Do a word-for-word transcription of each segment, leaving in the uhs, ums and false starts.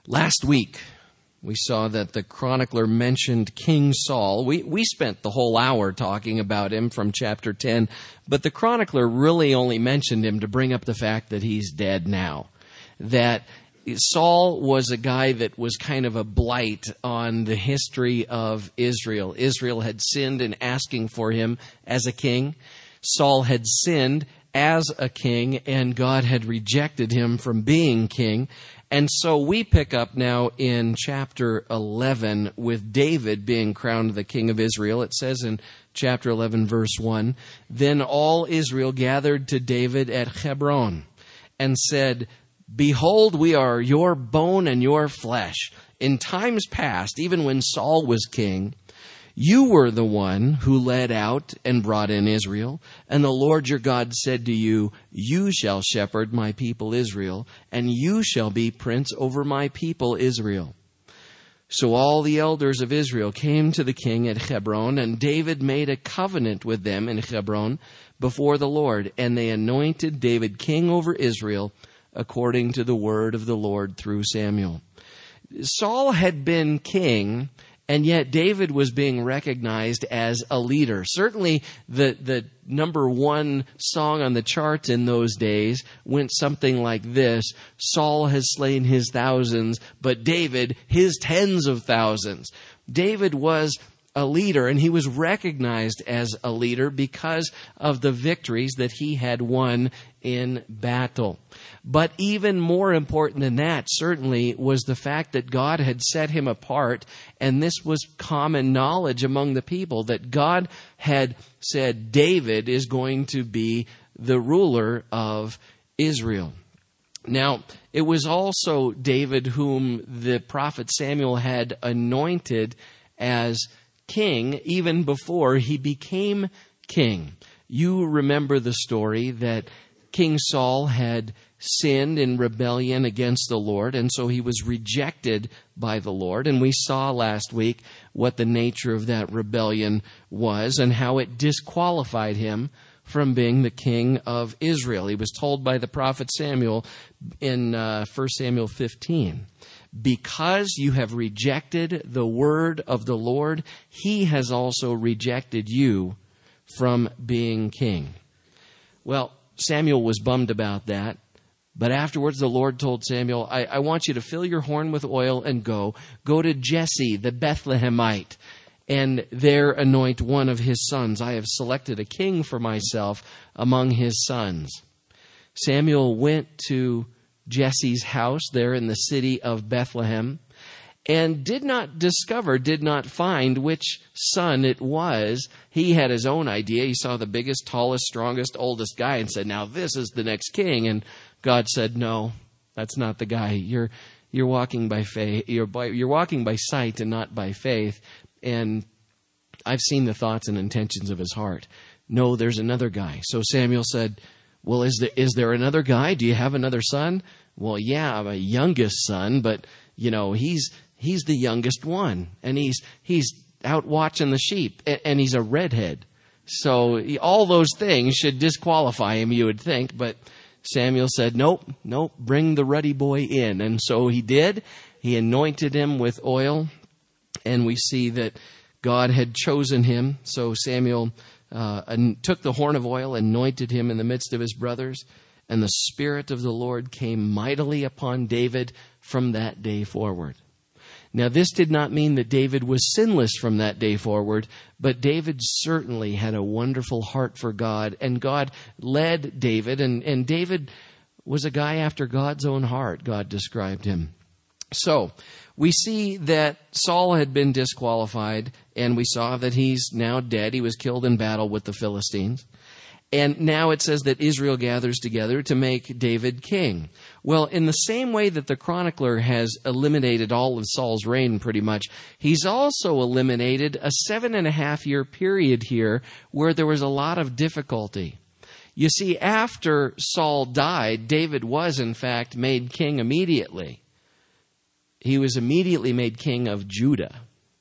Last week, we saw that the chronicler mentioned King Saul. We we spent the whole hour talking about him from chapter ten, but the chronicler really only mentioned him to bring up the fact that he's dead now. That Saul was a guy that was kind of a blight on the history of Israel. Israel had sinned in asking for him as a king. Saul had sinned as a king, and God had rejected him from being king. And so we pick up now in chapter eleven with David being crowned the king of Israel. It says in chapter eleven, verse one, "Then all Israel gathered to David at Hebron and said, 'Behold, we are your bone and your flesh. In times past, even when Saul was king, you were the one who led out and brought in Israel. And the Lord your God said to you, you shall shepherd my people Israel, and you shall be prince over my people Israel.' So all the elders of Israel came to the king at Hebron, and David made a covenant with them in Hebron before the Lord. And they anointed David king over Israel according to the word of the Lord through Samuel." Saul had been king, and yet David was being recognized as a leader. Certainly the, the number one song on the charts in those days went something like this: "Saul has slain his thousands, but David his tens of thousands." David was a leader, and he was recognized as a leader because of the victories that he had won in battle. But even more important than that, certainly, was the fact that God had set him apart, and this was common knowledge among the people, that God had said David is going to be the ruler of Israel. Now, it was also David whom the prophet Samuel had anointed as king even before he became king. You remember the story that King Saul had sinned in rebellion against the Lord, and so he was rejected by the Lord. And we saw last week what the nature of that rebellion was and how it disqualified him from being the king of Israel. He was told by the prophet Samuel in uh, First Samuel fifteen, "Because you have rejected the word of the Lord, he has also rejected you from being king." Well, Samuel was bummed about that. But afterwards, the Lord told Samuel, I, I want you to fill your horn with oil and go. Go to Jesse, the Bethlehemite, and there anoint one of his sons. I have selected a king for myself among his sons. Samuel went to Jesse's house there in the city of Bethlehem and did not discover, did not find which son it was. He had his own idea. He saw the biggest, tallest, strongest, oldest guy and said, now this is the next king. And God said, no, that's not the guy. You're you're walking by faith. You're by, you're walking by sight and not by faith. And I've seen the thoughts and intentions of his heart. No, there's another guy. So Samuel said, well, is there is there another guy? Do you have another son? Well, yeah, I'm a youngest son, but you know he's he's the youngest one, and he's he's out watching the sheep, and, and he's a redhead. So all those things should disqualify him, you would think, but Samuel said, nope, nope, bring the ruddy boy in. And so he did. He anointed him with oil, and we see that God had chosen him. So Samuel uh, took the horn of oil, anointed him in the midst of his brothers, and the Spirit of the Lord came mightily upon David from that day forward. Now, this did not mean that David was sinless from that day forward, but David certainly had a wonderful heart for God, and God led David, and, and David was a guy after God's own heart, God described him. So, we see that Saul had been disqualified, and we saw that he's now dead. He was killed in battle with the Philistines. And now it says that Israel gathers together to make David king. Well, in the same way that the chronicler has eliminated all of Saul's reign pretty much, he's also eliminated a seven and a half year period here where there was a lot of difficulty. You see, after Saul died, David was in fact made king immediately. He was immediately made king of Judah.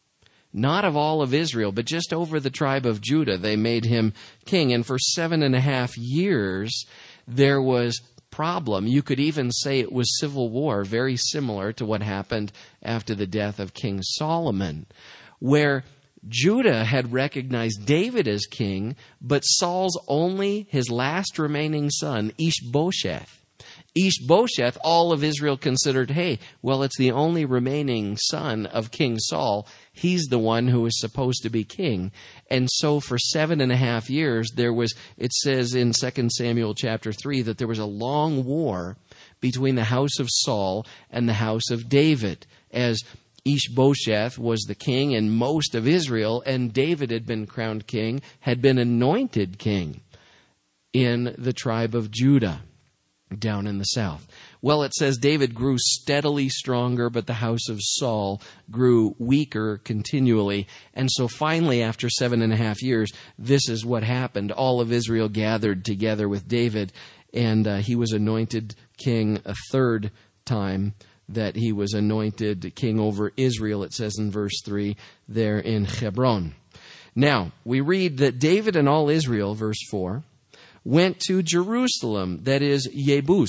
Not of all of Israel, but just over the tribe of Judah, they made him king. And for seven and a half years, there was problem. You could even say it was civil war, very similar to what happened after the death of King Solomon, where Judah had recognized David as king, but Saul's only his last remaining son, Ishbosheth. Ishbosheth, all of Israel considered, hey, well, it's the only remaining son of King Saul. He's the one who is supposed to be king. And so for seven and a half years, there was, it says in Second Samuel chapter three, that there was a long war between the house of Saul and the house of David, as Ishbosheth was the king in most of Israel, and David had been crowned king, had been anointed king in the tribe of Judah, down in the south. Well, it says David grew steadily stronger, but the house of Saul grew weaker continually. And so finally, after seven and a half years, this is what happened. All of Israel gathered together with David, and uh, he was anointed king a third time that he was anointed king over Israel, it says in verse three, there in Hebron. Now, we read that David and all Israel, verse four, went to Jerusalem, that is Yebus,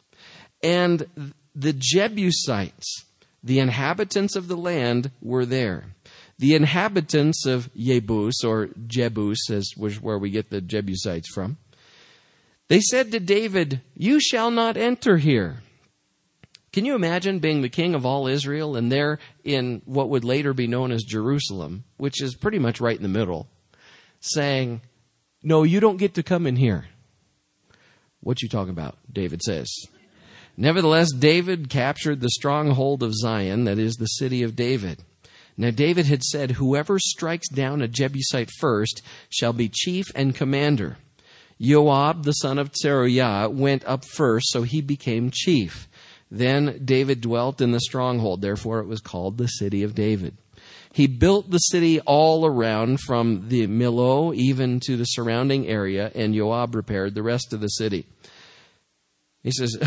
and the Jebusites, the inhabitants of the land, were there. The inhabitants of Yebus, or Jebus, as was where we get the Jebusites from, they said to David, "You shall not enter here." Can you imagine being the king of all Israel and there in what would later be known as Jerusalem, which is pretty much right in the middle, saying, "No, you don't get to come in here." What you talking about? David says. Nevertheless, David captured the stronghold of Zion, that is the city of David. Now David had said, "Whoever strikes down a Jebusite first shall be chief and commander." Joab, the son of Zeruiah, went up first, so he became chief. Then David dwelt in the stronghold, therefore it was called the city of David. He built the city all around from the Millo even to the surrounding area, and Joab repaired the rest of the city. He says,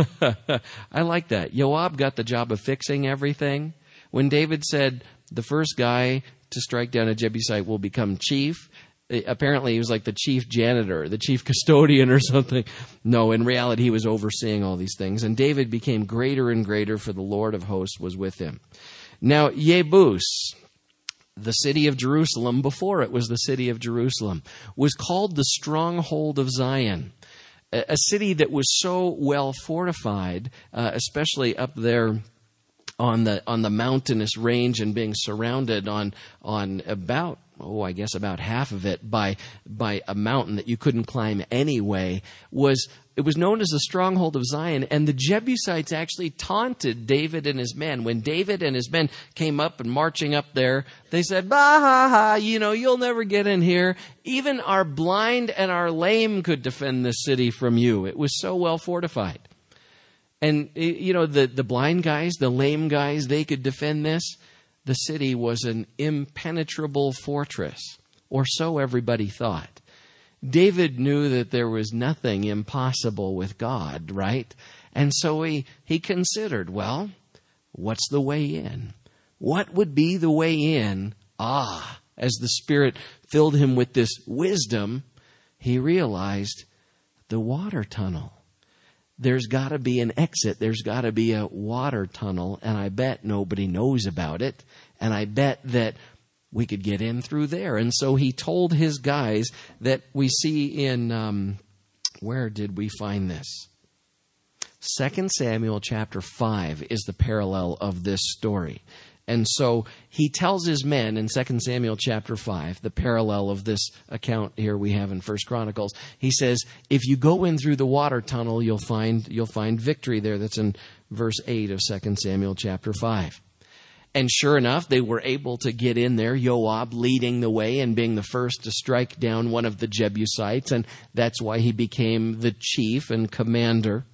I like that. Joab got the job of fixing everything. When David said the first guy to strike down a Jebusite will become chief, apparently he was like the chief janitor, the chief custodian or something. No, in reality he was overseeing all these things. And David became greater and greater, for the Lord of hosts was with him. Now, Yebus, the city of Jerusalem, before it was the city of Jerusalem, was called the stronghold of Zion, a city that was so well fortified, uh, especially up there on the on the mountainous range and being surrounded on on about oh I guess about half of it by by a mountain that you couldn't climb anyway. Was it was known as the stronghold of Zion, and the Jebusites actually taunted David and his men. When David and his men came up and marching up there, they said, "Bah ha ha, you know, you'll never get in here. Even our blind and our lame could defend this city from you." It was so well fortified. And, you know, the, the blind guys, the lame guys, they could defend this. The city was an impenetrable fortress, or so everybody thought. David knew that there was nothing impossible with God, right? And so he, he considered, well, what's the way in? What would be the way in? Ah, as the Spirit filled him with this wisdom, he realized the water tunnel. There's got to be an exit. There's got to be a water tunnel, and I bet nobody knows about it. And I bet that we could get in through there. And so he told his guys that we see in, um, where did we find this? Second Samuel chapter five is the parallel of this story. And so he tells his men in Second Samuel chapter five, the parallel of this account here we have in First Chronicles. He says, if you go in through the water tunnel, you'll find you'll find victory there. That's in verse eight of Second Samuel chapter five. And sure enough, they were able to get in there, Joab leading the way and being the first to strike down one of the Jebusites, and that's why he became the chief and commander.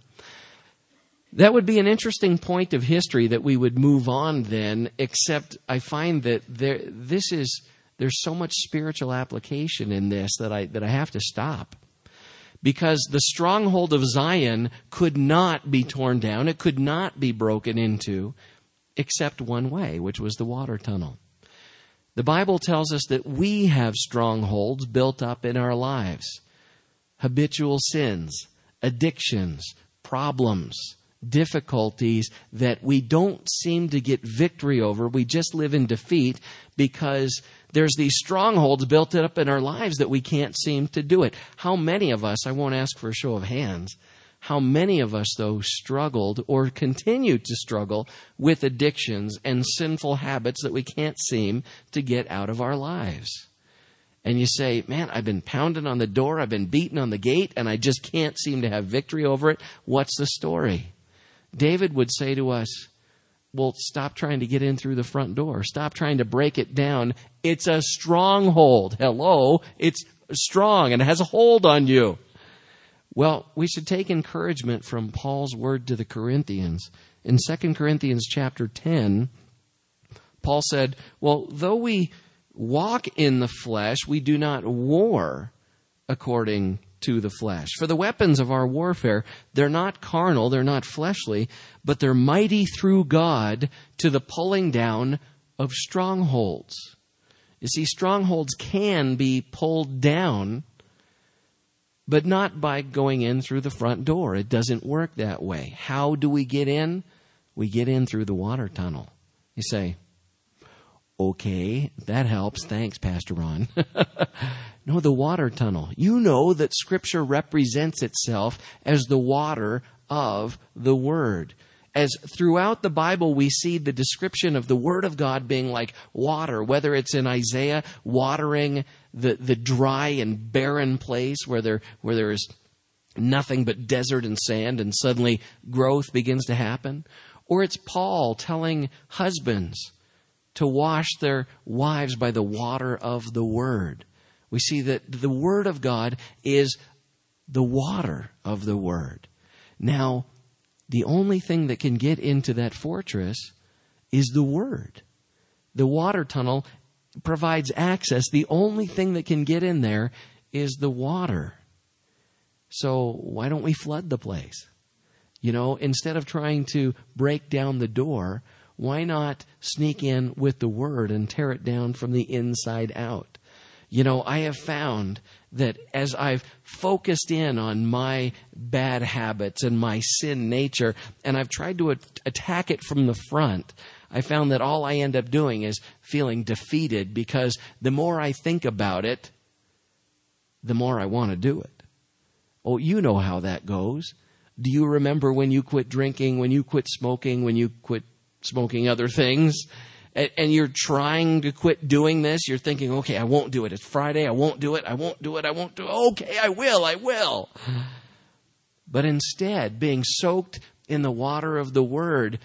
That would be an interesting point of history that we would move on then, except I find that there this is there's so much spiritual application in this that I that I have to stop. Because the stronghold of Zion could not be torn down, it could not be broken into, except one way, which was the water tunnel. The Bible tells us that we have strongholds built up in our lives. Habitual sins, addictions, problems, difficulties that we don't seem to get victory over. We just live in defeat because there's these strongholds built up in our lives that we can't seem to do it. How many of us, I won't ask for a show of hands, how many of us, though, struggled or continue to struggle with addictions and sinful habits that we can't seem to get out of our lives? And you say, man, I've been pounding on the door, I've been beating on the gate, and I just can't seem to have victory over it. What's the story? David would say to us, well, stop trying to get in through the front door. Stop trying to break it down. It's a stronghold. Hello, it's strong and it has a hold on you. Well, we should take encouragement from Paul's word to the Corinthians. In Second Corinthians chapter ten, Paul said, well, though we walk in the flesh, we do not war according to the flesh. For the weapons of our warfare, they're not carnal, they're not fleshly, but they're mighty through God to the pulling down of strongholds. You see, strongholds can be pulled down, but not by going in through the front door. It doesn't work that way. How do we get in? We get in through the water tunnel. You say, okay, that helps. Thanks, Pastor Ron. No, the water tunnel. You know that Scripture represents itself as the water of the Word. As throughout the Bible we see the description of the Word of God being like water, whether it's in Isaiah watering the, the dry and barren place where there where there is nothing but desert and sand and suddenly growth begins to happen. Or it's Paul telling husbands to wash their wives by the water of the Word. We see that the Word of God is the water of the Word. Now, the only thing that can get into that fortress is the Word. The water tunnel provides access. The only thing that can get in there is the water. So why don't we flood the place? You know, instead of trying to break down the door, why not sneak in with the Word and tear it down from the inside out? You know, I have found that as I've focused in on my bad habits and my sin nature, and I've tried to at- attack it from the front, I found that all I end up doing is feeling defeated because the more I think about it, the more I want to do it. Oh, you know how that goes. Do you remember when you quit drinking, when you quit smoking, when you quit smoking other things? And you're trying to quit doing this. You're thinking, okay, I won't do it. It's Friday. I won't do it. I won't do it. I won't do it. Okay, I will. I will. But instead, being soaked in the water of the Word,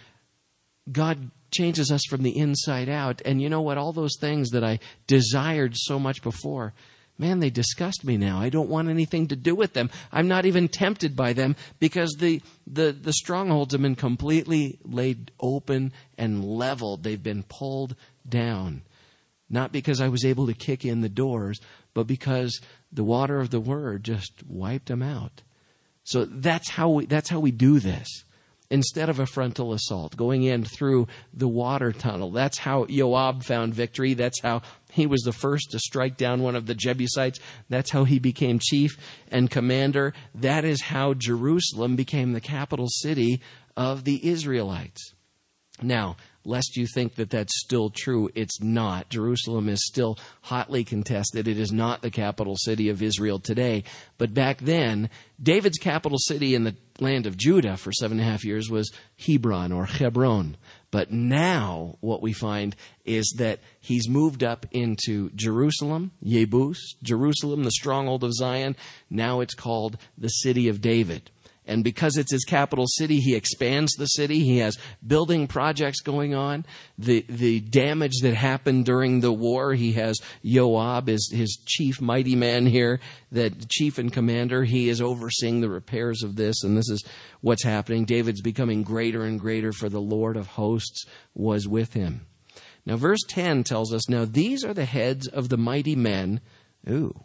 God changes us from the inside out. And you know what? All those things that I desired so much before, man, they disgust me now. I don't want anything to do with them. I'm not even tempted by them because the, the, the strongholds have been completely laid open and leveled. They've been pulled down. Not because I was able to kick in the doors, but because the water of the Word just wiped them out. So that's how we, that's how we do this. Instead of a frontal assault, going in through the water tunnel. That's how Joab found victory. That's how he was the first to strike down one of the Jebusites. That's how he became chief and commander. That is how Jerusalem became the capital city of the Israelites. Now, lest you think that that's still true, it's not. Jerusalem is still hotly contested. It is not the capital city of Israel today. But back then, David's capital city in the land of Judah for seven and a half years was Hebron or Hebron. But now what we find is that he's moved up into Jerusalem, Yebus, Jerusalem, the stronghold of Zion. Now it's called the city of David. And because it's his capital city, he expands the city. He has building projects going on. The the damage that happened during the war, he has Joab as his chief mighty man here, that chief and commander. He is overseeing the repairs of this, and this is what's happening. David's becoming greater and greater, for the Lord of hosts was with him. Now, verse ten tells us, now these are the heads of the mighty men. Ooh.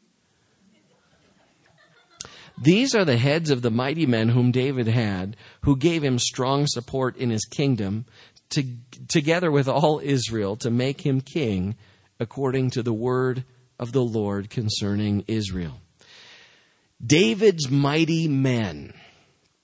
These are the heads of the mighty men whom David had, who gave him strong support in his kingdom, to, together with all Israel, to make him king, according to the word of the Lord concerning Israel. David's mighty men.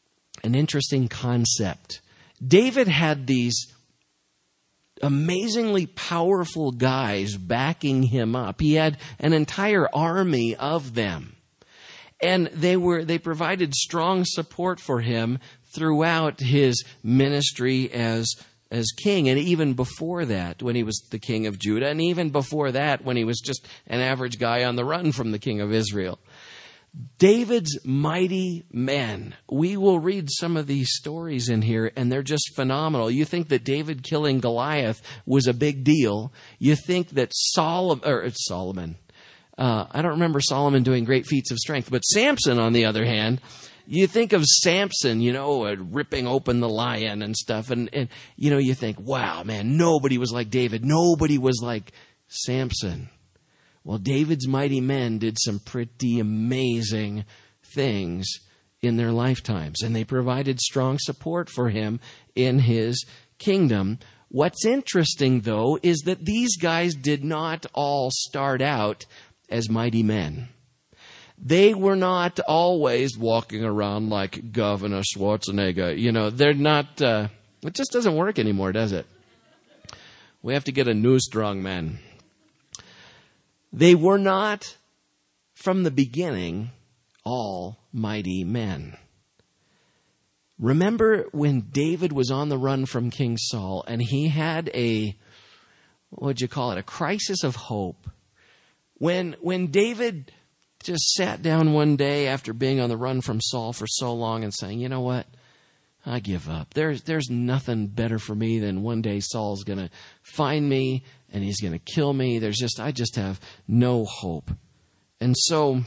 an interesting concept. David had these amazingly powerful guys backing him up. He had an entire army of them. And they were they provided strong support for him throughout his ministry as as king, and even before that, when he was the king of Judah, and even before that, when he was just an average guy on the run from the king of Israel. David's mighty men. We will read some of these stories in here, and they're just phenomenal. You think that David killing Goliath was a big deal. You think that Solomon, or Solomon, uh, I don't remember Solomon doing great feats of strength, but Samson, on the other hand, you think of Samson, you know, uh, ripping open the lion and stuff, and, and, you know, you think, wow, man, nobody was like David. Nobody was like Samson. Well, David's mighty men did some pretty amazing things in their lifetimes, and they provided strong support for him in his kingdom. What's interesting, though, is that these guys did not all start out as mighty men. They were not always walking around like Governor Schwarzenegger. You know, they're not, uh, it just doesn't work anymore, does it? We have to get a new strong man. They were not, from the beginning, all mighty men. Remember when David was on the run from King Saul, and he had a, what would you call it, a crisis of hope. When, when David just sat down one day after being on the run from Saul for so long and saying, you know what, I give up. There's, there's nothing better for me than one day Saul's going to find me and he's going to kill me. There's just, I just have no hope. And so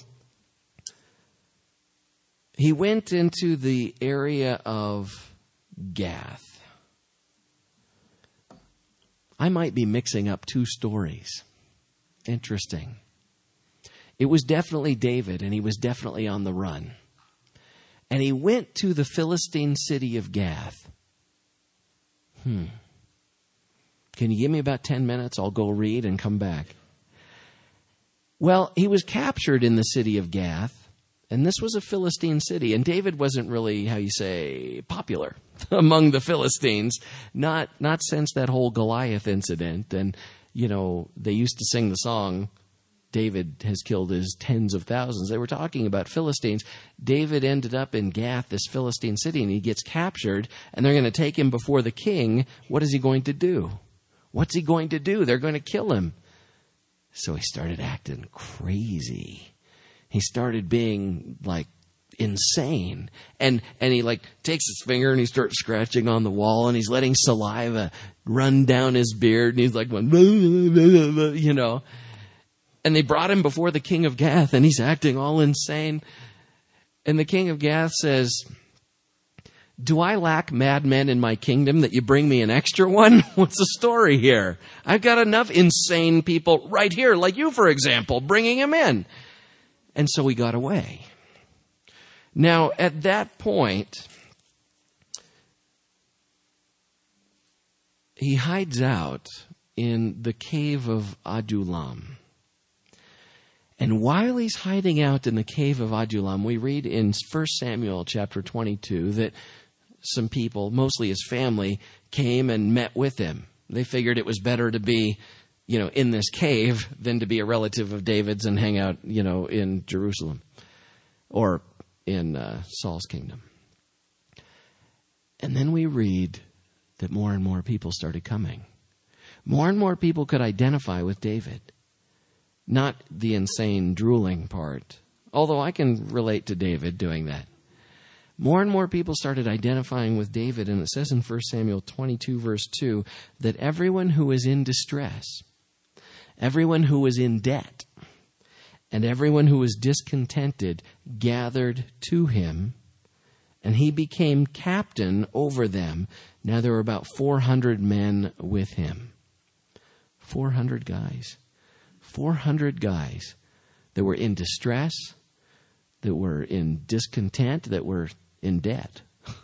he went into the area of Gath. I might be mixing up two stories. Interesting. It was definitely David, and he was definitely on the run. And he went to the Philistine city of Gath. Hmm. Can you give me about ten minutes? I'll go read and come back. Well, he was captured in the city of Gath, and this was a Philistine city. And David wasn't really, how you say, popular among the Philistines. Not, not since that whole Goliath incident. And, you know, they used to sing the song, David has killed his tens of thousands. They were talking about Philistines. David ended up in Gath, this Philistine city, and he gets captured, and they're going to take him before the king. What is he going to do? What's he going to do? They're going to kill him. So he started acting crazy. He started being like insane. And and he like takes his finger and he starts scratching on the wall, and he's letting saliva run down his beard, and he's like, you know. And they brought him before the king of Gath, and he's acting all insane. And the king of Gath says, do I lack madmen in my kingdom that you bring me an extra one? What's the story here? I've got enough insane people right here, like you, for example, bringing him in. And so he got away. Now, at that point, he hides out in the cave of Adullam. And while he's hiding out in the cave of Adullam, we read in First Samuel chapter twenty-two that some people, mostly his family, came and met with him. They figured it was better to be, you know, in this cave than to be a relative of David's and hang out, you know, in Jerusalem or in uh, Saul's kingdom. And then we read that more and more people started coming. More and more people could identify with David. Not the insane drooling part, although I can relate to David doing that. More and more people started identifying with David, and it says in First Samuel twenty-two, verse two, that everyone who was in distress, everyone who was in debt, and everyone who was discontented gathered to him, and he became captain over them. Now there were about four hundred men with him. four hundred guys. four hundred guys that were in distress, that were in discontent, that were in debt.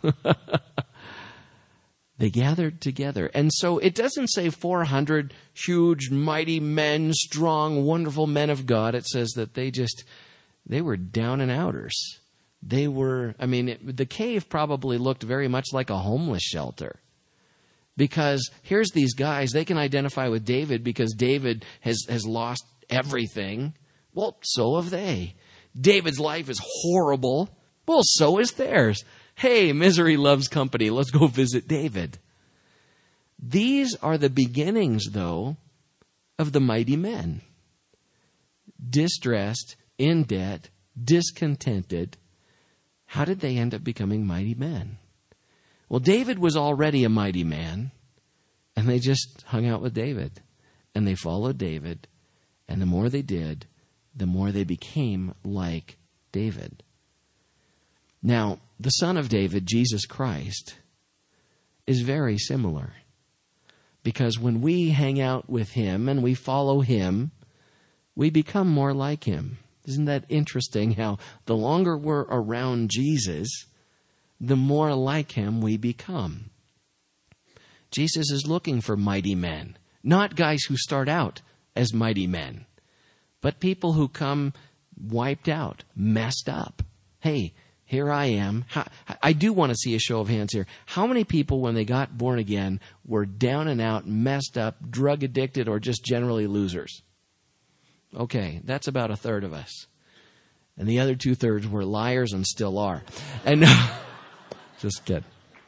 They gathered together. And so it doesn't say four hundred huge, mighty men, strong, wonderful men of God. It says that they just, they were down and outers. They were, I mean, it, the cave probably looked very much like a homeless shelter. Because here's these guys, they can identify with David because David has, has lost everything. Well, so have they. David's life is horrible. Well, so is theirs. Hey, misery loves company. Let's go visit David. These are the beginnings, though, of the mighty men. Distressed, in debt, discontented. How did they end up becoming mighty men? Well, David was already a mighty man, and they just hung out with David, and they followed David, and the more they did, the more they became like David. Now, the Son of David, Jesus Christ, is very similar. Because when we hang out with him and we follow him, we become more like him. Isn't that interesting how the longer we're around Jesus, the more like him we become? Jesus is looking for mighty men, not guys who start out as mighty men, but people who come wiped out, messed up. Hey, here I am. I do want to see a show of hands here. How many people, when they got born again, were down and out, messed up, drug addicted, or just generally losers? Okay, that's about a third of us. And the other two thirds were liars and still are. And just kidding.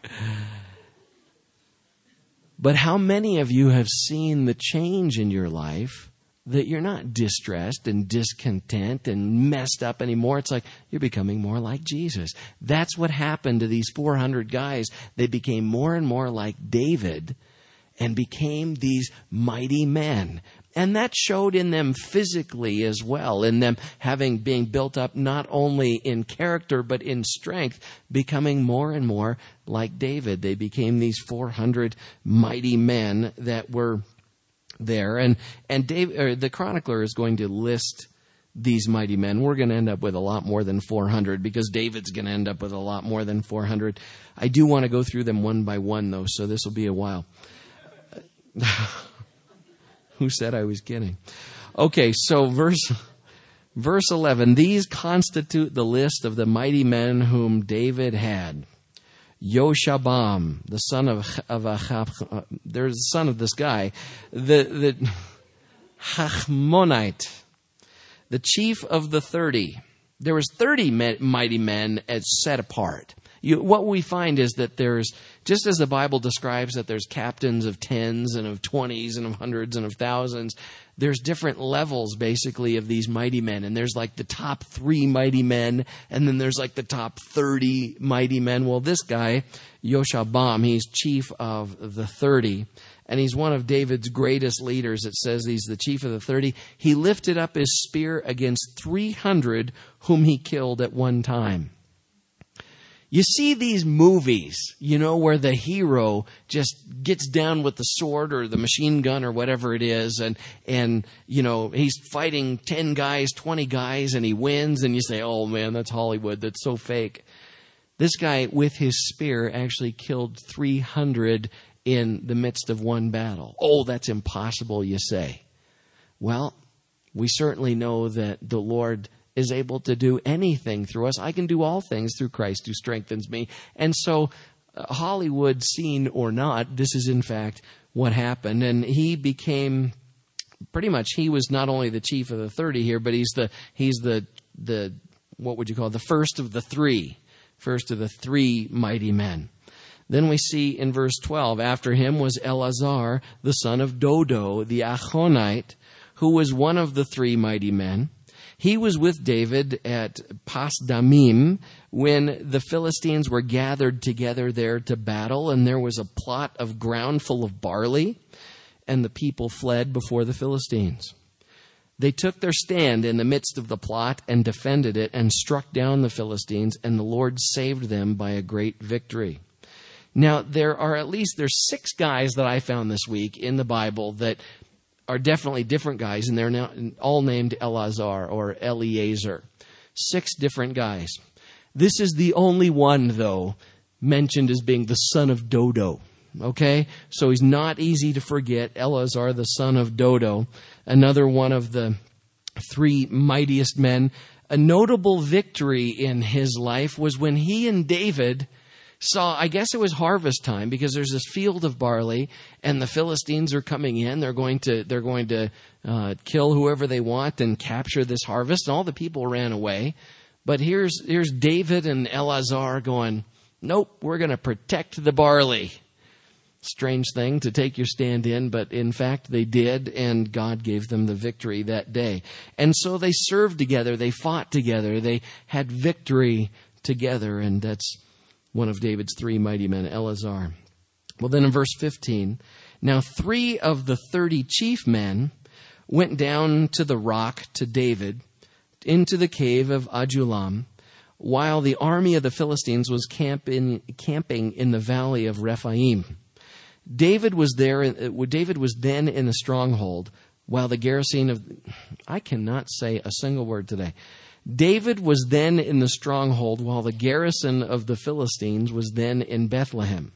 But how many of you have seen the change in your life that you're not distressed and discontent and messed up anymore? It's like you're becoming more like Jesus. That's what happened to these four hundred guys. They became more and more like David and became these mighty men. And that showed in them physically as well, in them having being built up not only in character but in strength, becoming more and more like David. They became these four hundred mighty men that were there. And and Dave, or the chronicler is going to list these mighty men. We're going to end up with a lot more than four hundred because David's going to end up with a lot more than four hundred. I do want to go through them one by one, though, so this will be a while. Who said I was kidding? Okay, so verse verse eleven. These constitute the list of the mighty men whom David had. Yoshabam, the son of of Achab, uh, there's the son of this guy, the the Hachmonite, the chief of the thirty. There was thirty mighty men as set apart. You, what we find is that there's, just as the Bible describes that there's captains of tens and of twenties and of hundreds and of thousands, there's different levels basically of these mighty men. And there's like the top three mighty men, and then there's like the top thirty mighty men. Well, this guy, Yoshabam, he's chief of the thirty, and he's one of David's greatest leaders. It says he's the chief of the thirty. He lifted up his spear against three hundred whom he killed at one time. You see these movies, you know, where the hero just gets down with the sword or the machine gun or whatever it is, and, and you know, he's fighting ten guys, twenty guys, and he wins, and you say, oh, man, that's Hollywood. That's so fake. This guy, with his spear, actually killed three hundred in the midst of one battle. Oh, that's impossible, you say. Well, we certainly know that the Lord is able to do anything through us. I can do all things through Christ who strengthens me. And so, uh, Hollywood scene or not, this is in fact what happened. And he became, pretty much, he was not only the chief of the thirty here, but he's the, he's the, the, what would you call it? The first of the three. First of the three mighty men. Then we see in verse twelve, after him was Eleazar, the son of Dodo, the Achonite, who was one of the three mighty men. He was with David at Pasdamim when the Philistines were gathered together there to battle, and there was a plot of ground full of barley, and the people fled before the Philistines. They took their stand in the midst of the plot and defended it and struck down the Philistines, and the Lord saved them by a great victory. Now, there are at least, there's six guys that I found this week in the Bible that are definitely different guys, and they're now all named Eleazar or Eliezer. Six different guys. This is the only one, though, mentioned as being the son of Dodo. Okay? So he's not easy to forget. Eleazar, the son of Dodo. Another one of the three mightiest men. a notable victory in his life was when he and David saw, I guess it was harvest time, because there's this field of barley and the Philistines are coming in. They're going to, they're going to uh, kill whoever they want and capture this harvest. And all the people ran away. But here's, here's David and Eleazar going, nope, we're going to protect the barley. Strange thing to take your stand in, but in fact they did, and God gave them the victory that day. And so they served together, they fought together, they had victory together, and that's one of David's three mighty men, Eleazar. Well, then in verse fifteen, now three of the thirty chief men went down to the rock to David into the cave of Adullam, while the army of the Philistines was camping, camping in the valley of Rephaim. David was there. David was then in the stronghold, while the garrison of, I cannot say a single word today. David was then in the stronghold, while the garrison of the Philistines was then in Bethlehem.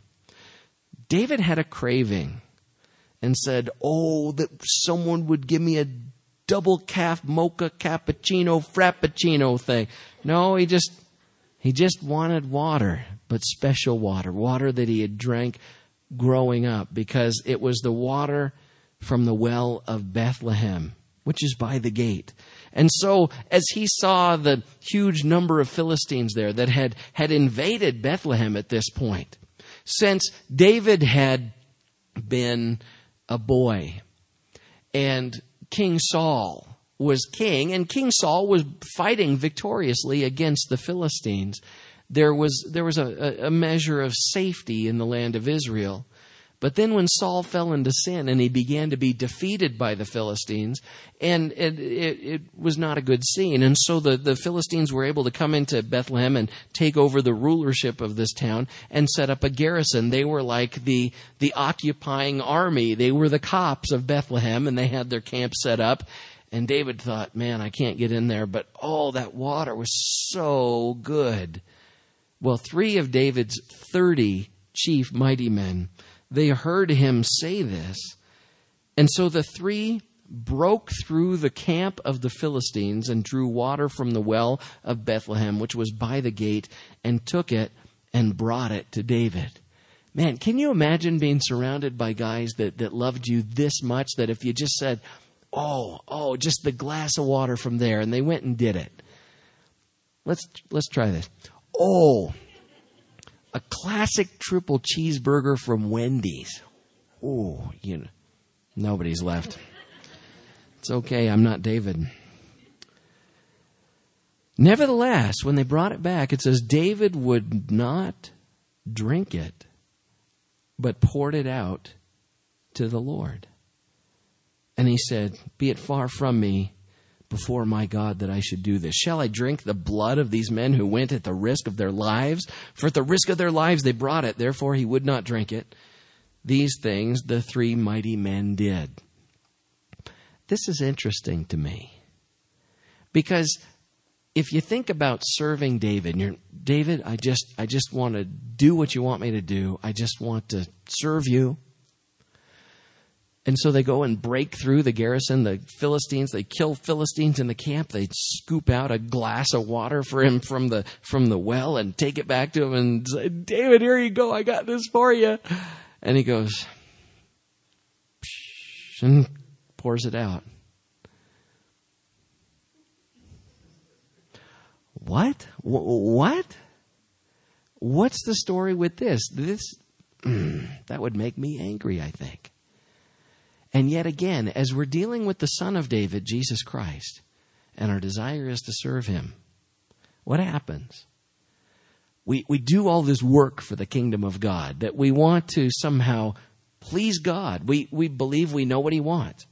David had a craving and said, oh, that someone would give me a double calf mocha cappuccino frappuccino thing. No, he just, he just wanted water, but special water, water that he had drank growing up, because it was the water from the well of Bethlehem, which is by the gate. And so as he saw the huge number of Philistines there that had, had invaded Bethlehem at this point, since David had been a boy and King Saul was king, and King Saul was fighting victoriously against the Philistines, There was there was a, a measure of safety in the land of Israel. But then when Saul fell into sin and he began to be defeated by the Philistines, and it, it, it was not a good scene. And so the, the Philistines were able to come into Bethlehem and take over the rulership of this town and set up a garrison. They were like the, the occupying army. They were the cops of Bethlehem, and they had their camp set up. And David thought, man, I can't get in there. But oh, that water was so good. Well, three of David's thirty chief mighty men, they heard him say this. And so the three broke through the camp of the Philistines and drew water from the well of Bethlehem, which was by the gate, and took it and brought it to David. Man, can you imagine being surrounded by guys that, that loved you this much that if you just said, oh, oh, just the glass of water from there, and they went and did it. Let's let's try this. Oh, a classic triple cheeseburger from Wendy's. Oh, you know, nobody's left. It's okay, I'm not David. Nevertheless, when they brought it back, it says David would not drink it, but poured it out to the Lord. And he said, be it far from me before my God that I should do this. Shall I drink the blood of these men who went at the risk of their lives? For at the risk of their lives they brought it. Therefore he would not drink it. These things the three mighty men did. This is interesting to me. Because if you think about serving David, and you're, David, I just, I just want to do what you want me to do. I just want to serve you. And so they go and break through the garrison, the Philistines. They kill Philistines in the camp. They scoop out a glass of water for him from the from the well and take it back to him and say, David, here you go. I got this for you. And he goes, and pours it out. What? What? What's the story with this? This that would make me angry, I think. And yet again, as we're dealing with the Son of David, Jesus Christ, and our desire is to serve him, what happens? We we do all this work for the kingdom of God, that we want to somehow please God. We we believe we know what he wants.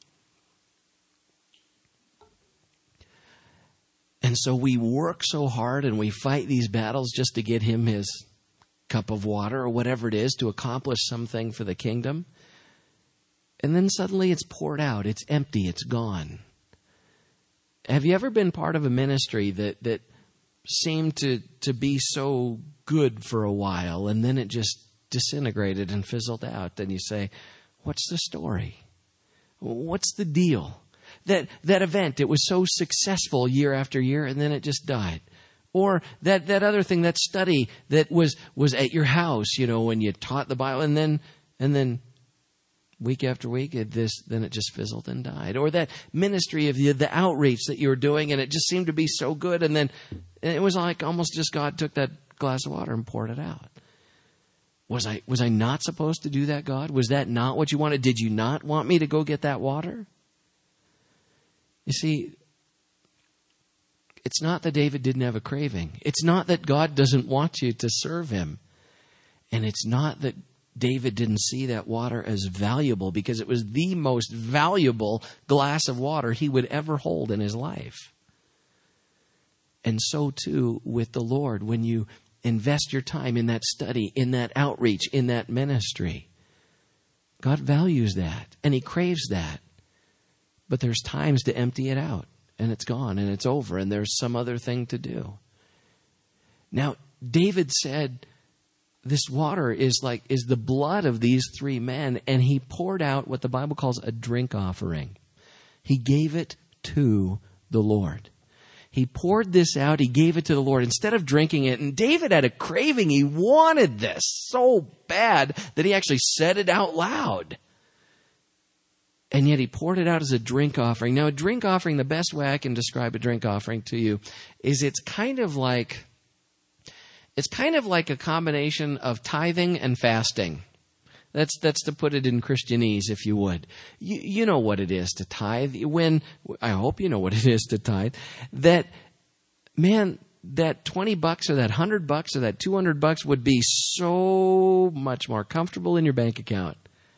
And so we work so hard and we fight these battles just to get him his cup of water or whatever it is to accomplish something for the kingdom. And then suddenly it's poured out. It's empty. It's gone. Have you ever been part of a ministry that, that seemed to, to be so good for a while and then it just disintegrated and fizzled out? And you say, what's the story? What's the deal? That, that event, it was so successful year after year, and then it just died. Or that, that other thing, that study that was, was at your house, you know, when you taught the Bible, and then, and then week after week, it this, then it just fizzled and died. Or that ministry of the, the outreach that you were doing, and it just seemed to be so good, and then it was like almost just God took that glass of water and poured it out. Was I, was I not supposed to do that, God? Was that not what you wanted? Did you not want me to go get that water? You see, it's not that David didn't have a craving. It's not that God doesn't want you to serve him. And it's not that David didn't see that water as valuable, because it was the most valuable glass of water he would ever hold in his life. And so too with the Lord, when you invest your time in that study, in that outreach, in that ministry, God values that and he craves that. But there's times to empty it out, and it's gone, and it's over, and there's some other thing to do. Now, David said, this water is like, is the blood of these three men, and he poured out what the Bible calls a drink offering. He gave it to the Lord. He poured this out, he gave it to the Lord instead of drinking it, and David had a craving. He wanted this so bad that he actually said it out loud. And yet he poured it out as a drink offering. Now, a drink offering, the best way I can describe a drink offering to you is it's kind of like, it's kind of like a combination of tithing and fasting. That's, that's to put it in Christianese, if you would. You, you know what it is to tithe. When, I hope you know what it is to tithe. That, man, that twenty bucks or that one hundred bucks or that two hundred bucks would be so much more comfortable in your bank account.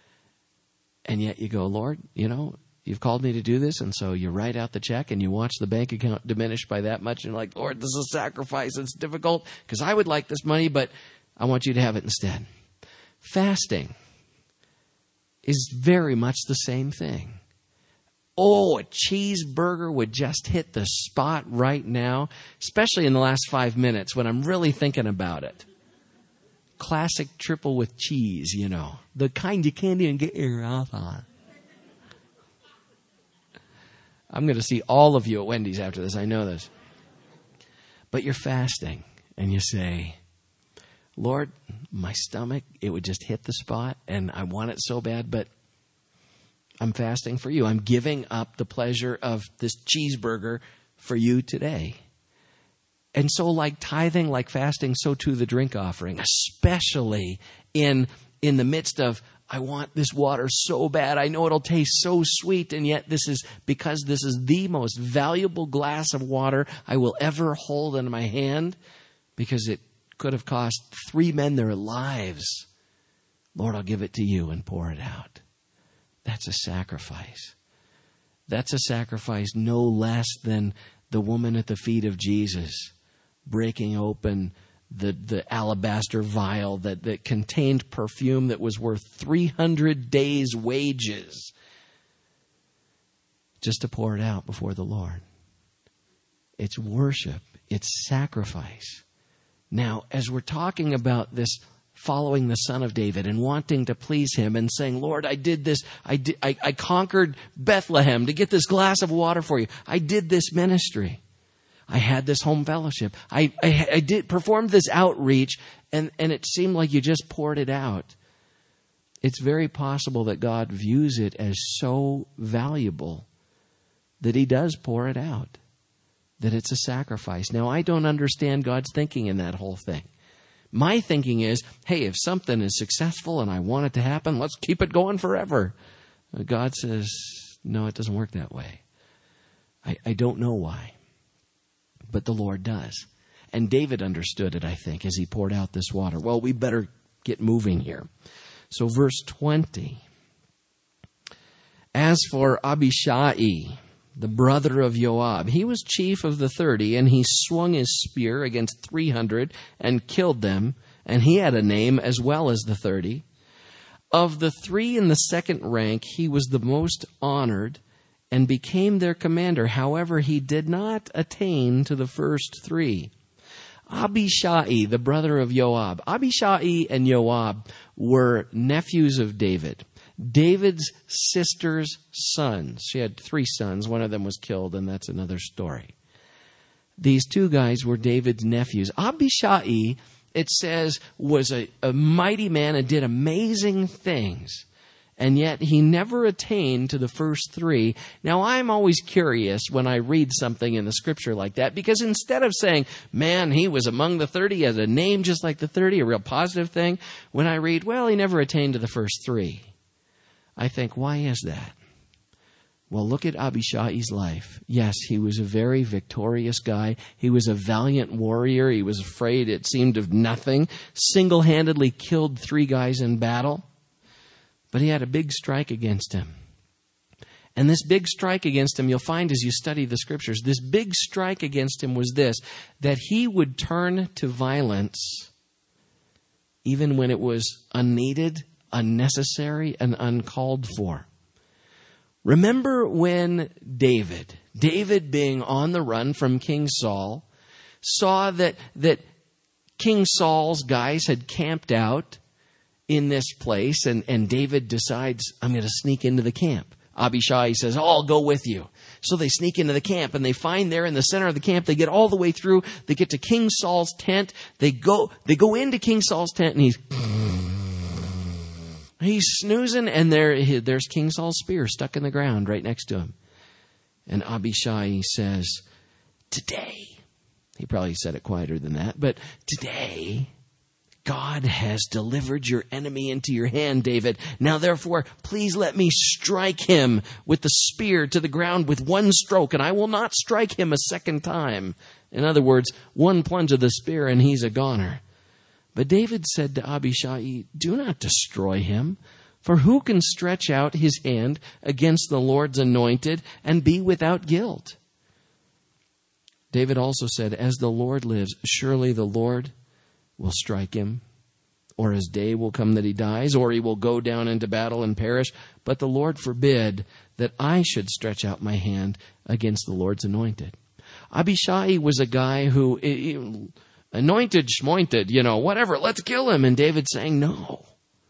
And yet you go, Lord, you know, you've called me to do this. And so you write out the check and you watch the bank account diminish by that much. And you're like, Lord, this is a sacrifice. It's difficult because I would like this money, but I want you to have it instead. Fasting is very much the same thing. Oh, a cheeseburger would just hit the spot right now, especially in the last five minutes when I'm really thinking about it. Classic triple with cheese, you know. The kind you can't even get your mouth on. I'm going to see all of you at Wendy's after this. I know this. But you're fasting and you say, Lord, my stomach, it would just hit the spot and I want it so bad, but I'm fasting for you. I'm giving up the pleasure of this cheeseburger for you today. And so like tithing, like fasting, so too the drink offering, especially in, in the midst of, I want this water so bad. I know it'll taste so sweet. And yet this is because this is the most valuable glass of water I will ever hold in my hand, because it could have cost three men their lives. Lord, I'll give it to you and pour it out. That's a sacrifice. That's a sacrifice no less than the woman at the feet of Jesus, breaking open the, the alabaster vial that, that contained perfume that was worth three hundred days' wages, just to pour it out before the Lord. It's worship. It's sacrifice. Now, as we're talking about this following the Son of David and wanting to please him and saying, Lord, I did this. I, did, I, I conquered Bethlehem to get this glass of water for you. I did this ministry. I had this home fellowship. I, I, I did performed this outreach, and, and it seemed like you just poured it out. It's very possible that God views it as so valuable that he does pour it out, that it's a sacrifice. Now, I don't understand God's thinking in that whole thing. My thinking is, hey, if something is successful and I want it to happen, let's keep it going forever. God says, no, it doesn't work that way. I, I don't know why. But the Lord does. And David understood it, I think, as he poured out this water. Well, we better get moving here. So verse twenty. As for Abishai, the brother of Joab, he was chief of the thirty, and he swung his spear against three hundred and killed them, and he had a name as well as the thirty. Of the three in the second rank, he was the most honored, and became their commander. However, he did not attain to the first three. Abishai, the brother of Joab. Abishai and Joab were nephews of David. David's sister's sons. She had three sons. One of them was killed, and that's another story. These two guys were David's nephews. Abishai, it says, was a, a mighty man and did amazing things. And yet he never attained to the first three. Now, I'm always curious when I read something in the scripture like that, because instead of saying, man, he was among the thirty, he has a name just like the thirty, a real positive thing, when I read, well, he never attained to the first three, I think, why is that? Well, look at Abishai's life. Yes, he was a very victorious guy. He was a valiant warrior. He was afraid, it seemed, of nothing. Single-handedly killed three guys in battle. But he had a big strike against him. And this big strike against him, you'll find as you study the scriptures, this big strike against him was this, that he would turn to violence even when it was unneeded, unnecessary, and uncalled for. Remember when David, David being on the run from King Saul, saw that, that King Saul's guys had camped out in this place, and, and David decides, I'm going to sneak into the camp. Abishai says, oh, I'll go with you. So they sneak into the camp, and they find there in the center of the camp, they get all the way through, they get to King Saul's tent, they go, they go into King Saul's tent, and he's, he's snoozing, and there, there's King Saul's spear stuck in the ground right next to him. And Abishai says, today, he probably said it quieter than that, but today, God has delivered your enemy into your hand, David. Now, therefore, please let me strike him with the spear to the ground with one stroke, and I will not strike him a second time. In other words, one plunge of the spear and he's a goner. But David said to Abishai, do not destroy him, for who can stretch out his hand against the Lord's anointed and be without guilt? David also said, as the Lord lives, surely the Lord will strike him, or his day will come that he dies, or he will go down into battle and perish. But the Lord forbid that I should stretch out my hand against the Lord's anointed. Abishai was a guy who, anointed, schmointed, you know, whatever, let's kill him. And David saying, no.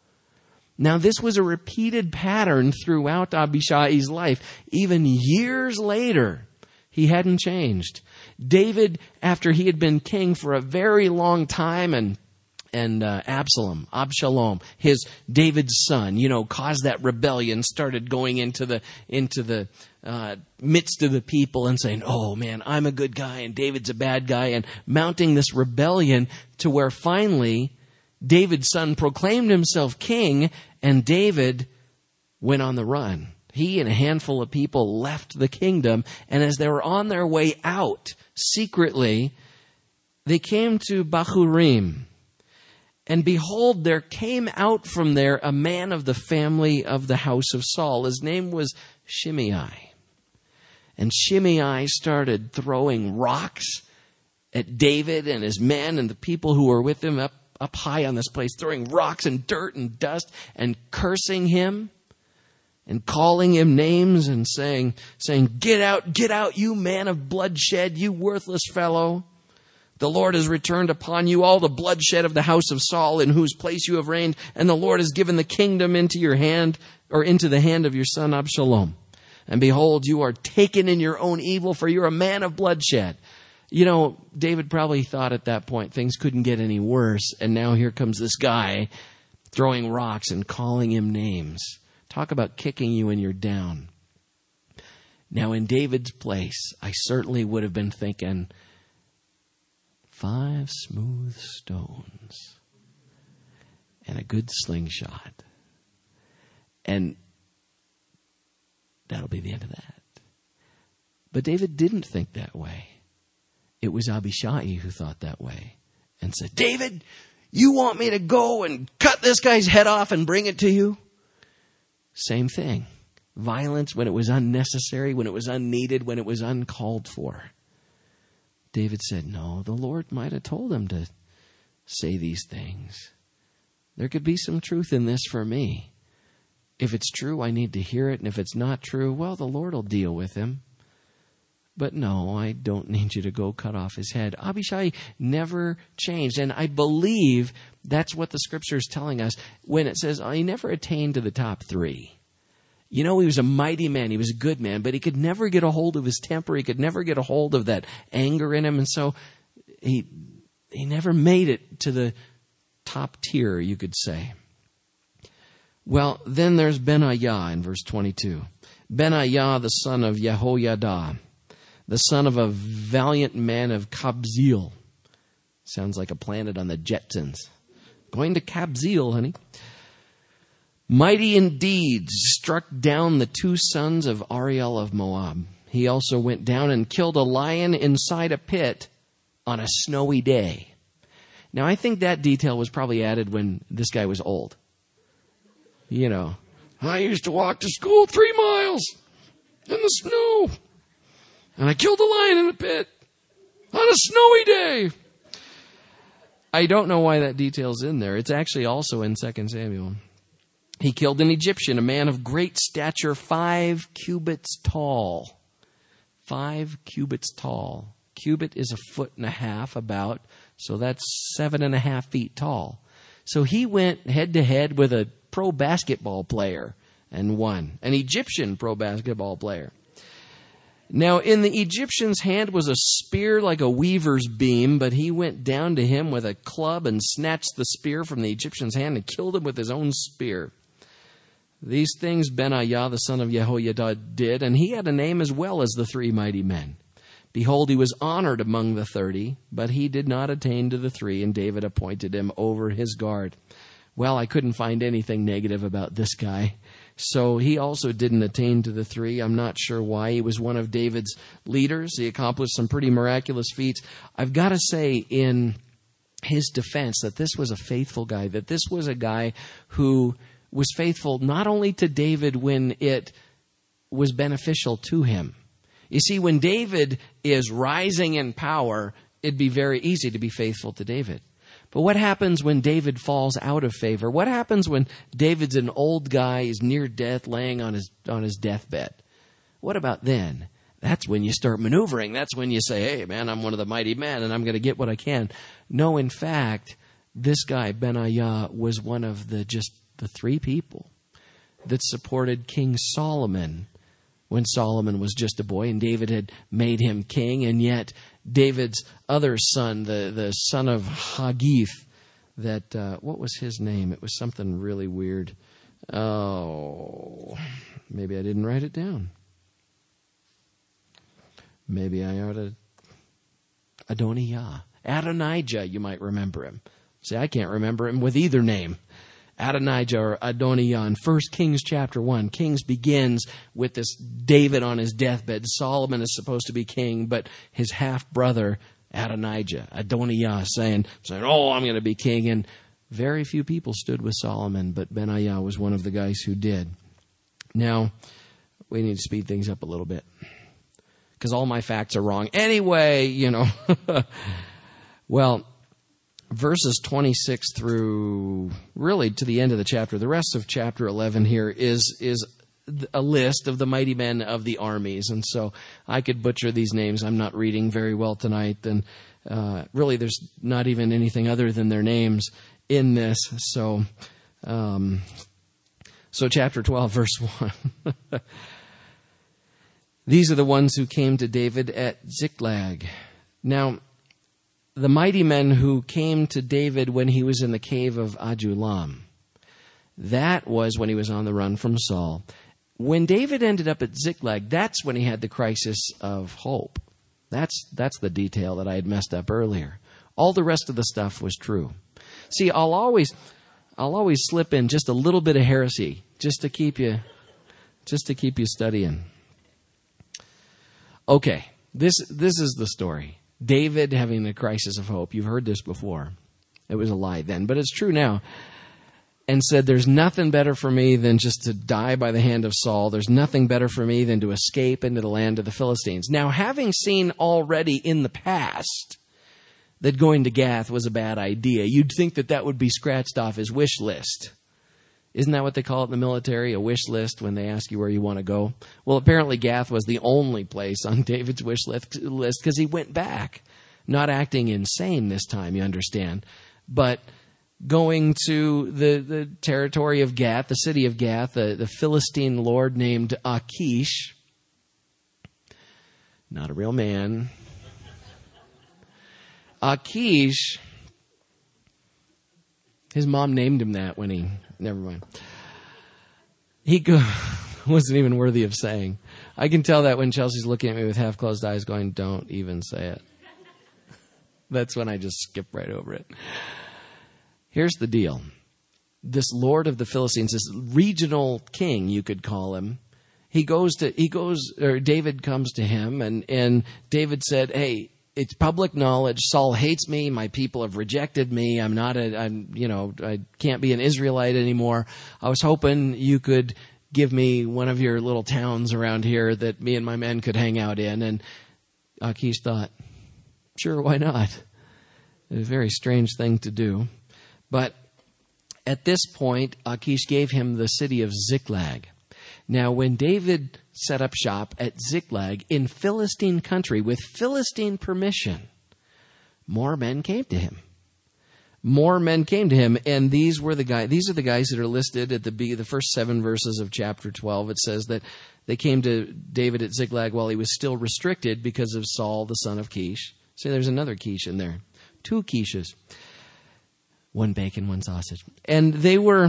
Now, this was a repeated pattern throughout Abishai's life. Even years later, he hadn't changed. David, after he had been king for a very long time, and and uh, Absalom, Absalom, his David's son, you know, caused that rebellion, started going into the into the uh, midst of the people and saying, "Oh man, I'm a good guy and David's a bad guy," and mounting this rebellion to where finally David's son proclaimed himself king, and David went on the run. He and a handful of people left the kingdom, and as they were on their way out, secretly, they came to Bahurim. And behold, there came out from there a man of the family of the house of Saul. His name was Shimei. And Shimei started throwing rocks at David and his men and the people who were with him up, up high on this place, throwing rocks and dirt and dust and cursing him. And calling him names and saying, saying, get out, get out, you man of bloodshed, you worthless fellow. The Lord has returned upon you all the bloodshed of the house of Saul, in whose place you have reigned, and the Lord has given the kingdom into your hand, or into the hand of your son Absalom. And behold, you are taken in your own evil, for you're a man of bloodshed. You know, David probably thought at that point things couldn't get any worse, and now here comes this guy throwing rocks and calling him names. Talk about kicking you when you're down. Now, in David's place, I certainly would have been thinking, five smooth stones and a good slingshot. And that'll be the end of that. But David didn't think that way. It was Abishai who thought that way and said, David, you want me to go and cut this guy's head off and bring it to you? Same thing. Violence when it was unnecessary, when it was unneeded, when it was uncalled for. David said, no, the Lord might have told him to say these things. There could be some truth in this for me. If it's true, I need to hear it. And if it's not true, well, the Lord will deal with him. But no, I don't need you to go cut off his head. Abishai never changed. And I believe that's what the scripture is telling us when it says, oh, he never attained to the top three. You know, he was a mighty man. He was a good man, but he could never get a hold of his temper. He could never get a hold of that anger in him. And so he, he never made it to the top tier, you could say. Well, then there's Benaiah in verse twenty-two. Benaiah, the son of Jehoiada, the son of a valiant man of Kabzeel. Sounds like a planet on the Jetsons. Going to Kabzeel, honey. Mighty in deeds, struck down the two sons of Ariel of Moab. He also went down and killed a lion inside a pit on a snowy day. Now, I think that detail was probably added when this guy was old. You know, I used to walk to school three miles in the snow, and I killed a lion in a pit on a snowy day. I don't know why that detail's in there. It's actually also in Second Samuel. He killed an Egyptian, a man of great stature, five cubits tall. Five cubits tall. Cubit is a foot and a half about, so that's seven and a half feet tall. So he went head to head with a pro basketball player and won. An Egyptian pro basketball player. Now, in the Egyptian's hand was a spear like a weaver's beam, but he went down to him with a club and snatched the spear from the Egyptian's hand and killed him with his own spear. These things Benaiah, the son of Jehoiada, did, and he had a name as well as the three mighty men. Behold, he was honored among the thirty, but he did not attain to the three, and David appointed him over his guard. Well, I couldn't find anything negative about this guy. So he also didn't attain to the three. I'm not sure why. He was one of David's leaders. He accomplished some pretty miraculous feats. I've got to say in his defense that this was a faithful guy, that this was a guy who was faithful not only to David when it was beneficial to him. You see, when David is rising in power, it'd be very easy to be faithful to David. But what happens when David falls out of favor? What happens when David's an old guy, he's near death, laying on his on his deathbed? What about then? That's when you start maneuvering. That's when you say, hey, man, I'm one of the mighty men, and I'm going to get what I can. No, in fact, this guy, Benaiah, was one of the just the three people that supported King Solomon when Solomon was just a boy and David had made him king, and yet David's other son, the, the son of Haggith, that, uh, what was his name? It was something really weird. Oh, maybe I didn't write it down. Maybe I ought to. Adonijah. Adonijah, you might remember him. See, I can't remember him with either name. Adonijah or Adonijah. In First Kings chapter one, Kings begins with this David on his deathbed. Solomon is supposed to be king, but his half-brother, Adonijah, Adonijah, saying, saying, oh, I'm going to be king. And very few people stood with Solomon, but Benaiah was one of the guys who did. Now, we need to speed things up a little bit, because all my facts are wrong. Anyway, you know, well, verses twenty-six through really to the end of the chapter, the rest of chapter eleven here is is a list of the mighty men of the armies. And so I could butcher these names. I'm not reading very well tonight. And uh, really there's not even anything other than their names in this. So, um, so chapter twelve, verse one. These are the ones who came to David at Ziklag. Now, the mighty men who came to David when he was in the cave of Adullam. That was when he was on the run from Saul. When David ended up at Ziklag, that's when he had the crisis of hope. That's that's the detail that I had messed up earlier. All the rest of the stuff was true. See, I'll always I'll always slip in just a little bit of heresy just to keep you just to keep you studying. Okay, this this is the story. David having a crisis of hope. You've heard this before. It was a lie then, but it's true now. And said, there's nothing better for me than just to die by the hand of Saul. There's nothing better for me than to escape into the land of the Philistines. Now, having seen already in the past that going to Gath was a bad idea, you'd think that that would be scratched off his wish list. Isn't that what they call it in the military, a wish list, when they ask you where you want to go? Well, apparently Gath was the only place on David's wish list because he went back, not acting insane this time, you understand, but going to the, the territory of Gath, the city of Gath, the, the Philistine lord named Achish. Not a real man. Achish, his mom named him that when he, never mind. He go, wasn't even worthy of saying. I can tell that when Chelsea's looking at me with half-closed eyes going, don't even say it. That's when I just skip right over it. Here's the deal. This lord of the Philistines, this regional king, you could call him, he goes to, he goes, or David comes to him, and, and David said, hey, it's public knowledge. Saul hates me. My people have rejected me. I'm not a, I'm, you know, I can't be an Israelite anymore. I was hoping you could give me one of your little towns around here that me and my men could hang out in. And Achish thought, sure, why not? A very strange thing to do. But at this point, Achish gave him the city of Ziklag. Now, when David set up shop at Ziklag in Philistine country with Philistine permission, more men came to him. More men came to him, and these were the guys. These are the guys that are listed at the the first seven verses of chapter twelve. It says that they came to David at Ziklag while he was still restricted because of Saul, the son of Kish. See, there's another Kish in there, two Kishes, one bacon, one sausage, and they were.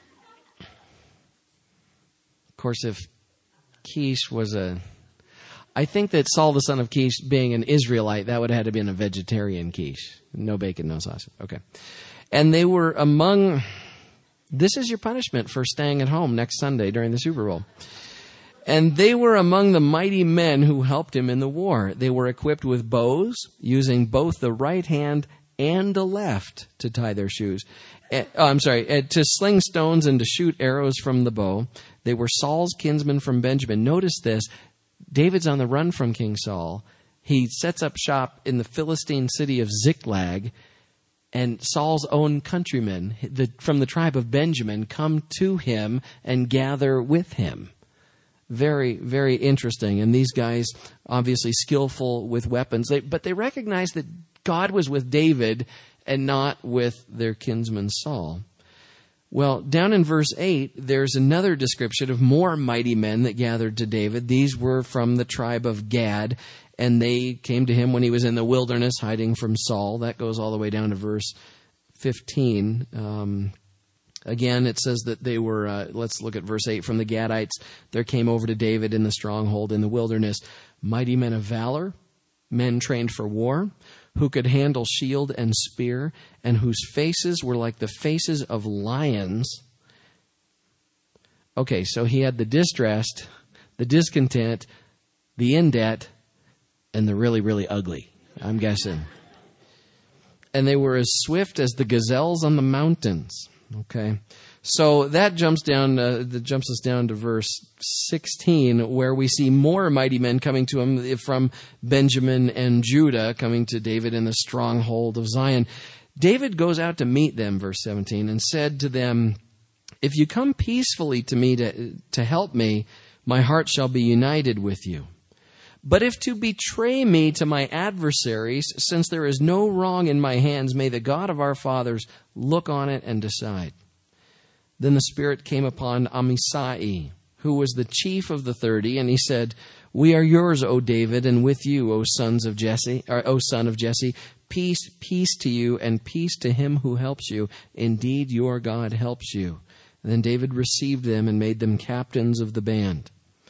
Of course, if Kish was a... I think that Saul, the son of Kish, being an Israelite, that would have had to be a vegetarian Kish. No bacon, no sausage. Okay. And they were among... This is your punishment for staying at home next Sunday during the Super Bowl. And they were among the mighty men who helped him in the war. They were equipped with bows, using both the right hand and the left to tie their shoes. Uh, oh, I'm sorry, uh, to sling stones and to shoot arrows from the bow. They were Saul's kinsmen from Benjamin. Notice this. David's on the run from King Saul. He sets up shop in the Philistine city of Ziklag, and Saul's own countrymen the, from the tribe of Benjamin come to him and gather with him. Very, very interesting. And these guys, obviously skillful with weapons, they, but they recognize that God was with David and not with their kinsman Saul. Well, down in verse eight, there's another description of more mighty men that gathered to David. These were from the tribe of Gad, and they came to him when he was in the wilderness hiding from Saul. That goes all the way down to verse fifteen. Um, again, it says that they were, uh, let's look at verse eight. From the Gadites, there came over to David in the stronghold in the wilderness mighty men of valor, men trained for war, who could handle shield and spear, and whose faces were like the faces of lions. Okay, so he had the distressed, the discontent, the in debt, and the really, really ugly, I'm guessing. And they were as swift as the gazelles on the mountains. Okay, so that jumps down. Uh, that jumps us down to verse sixteen, where we see more mighty men coming to him from Benjamin and Judah, coming to David in the stronghold of Zion. David goes out to meet them, verse seventeen, and said to them, "If you come peacefully to me to to help me, my heart shall be united with you. But if to betray me to my adversaries, since there is no wrong in my hands, may the God of our fathers look on it and decide." Then the Spirit came upon Amasai, who was the chief of the thirty, and he said, "We are yours, O David, and with you, O sons of Jesse, or O son of Jesse. Peace, peace to you, and peace to him who helps you. Indeed, your God helps you." And then David received them and made them captains of the band.